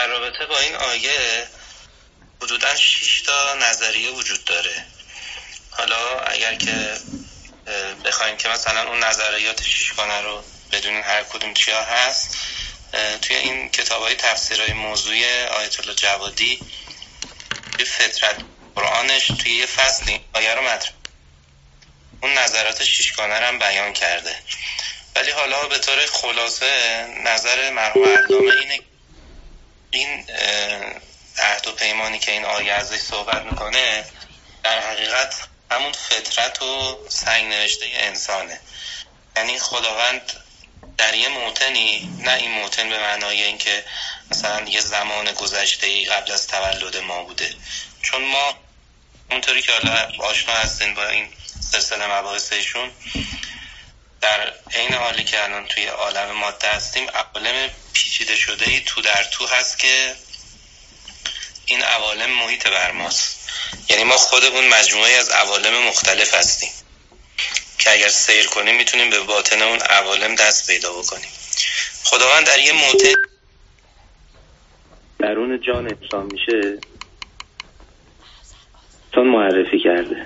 رابطه با این آیه حدوداً 6 تا نظریه وجود داره. حالا اگر که بخوایم که مثلا اون نظریات 6 گانه رو بدونین هر کدوم چیا هست، توی این کتاب‌های تفسیرهای موضوعی آیت الله جوادی توی فطرت قرآنش توی یه فصلی آیه رو مطرح اون نظرات 6 گانه رو هم بیان کرده. ولی حالا به طور خلاصه نظر مرحوم علامه اینه این عهد و پیمانی که این آیه ازش صحبت میکنه در حقیقت همون فطرت و سنگ نوشته انسانه. یعنی خداوند در یه موطنی، نه این موطن به معنای این که مثلا یه زمان گذشته قبل از تولد ما بوده، چون ما اونطوری که حالا آشنا هستین با این سلسله مباحثشون، در عین حالی که الان توی عالم ماده هستیم عوالم پیچیده شده ای تو در تو هست که این عوالم محیط بر ماست. یعنی ما خودمون مجموعه از عوالم مختلف هستیم که اگر سیر کنیم میتونیم به باطن اون عوالم دست پیدا بکنیم. خداوند در یه موطن درون جان انسان میشه انسان معرفی کرده.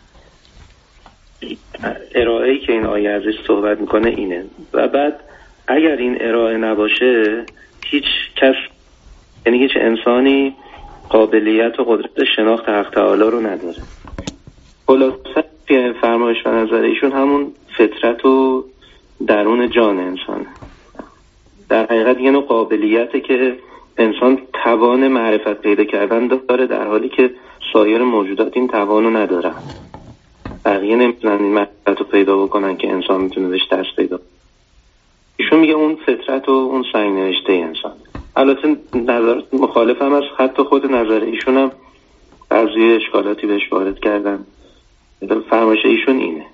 ارائه‌ای که این آیه ازش صحبت میکنه اینه. و بعد اگر این ارائه نباشه هیچ کس، یعنی هیچ انسانی قابلیت و قدرت شناخت حق تعالی رو نداره. خلاصه فرمایش و نظر ایشون همون فطرت و درون جان انسانه. در حقیقت یه نوع قابلیته که انسان توان معرفت پیدا کردن داره، در حالی که سایر موجودات این توانو ندارن. بقیه نمیتونن این معرفت رو پیدا بکنن که انسان میتونه بهش دست پیدا. ایشون میگه اون فطرت و اون سنگ نوشته انسان. البته نظر مخالف هم از حتی خود نظر ایشون هم بعضی اشکالاتی بهش وارد کردن. فرمایش ایشون اینه.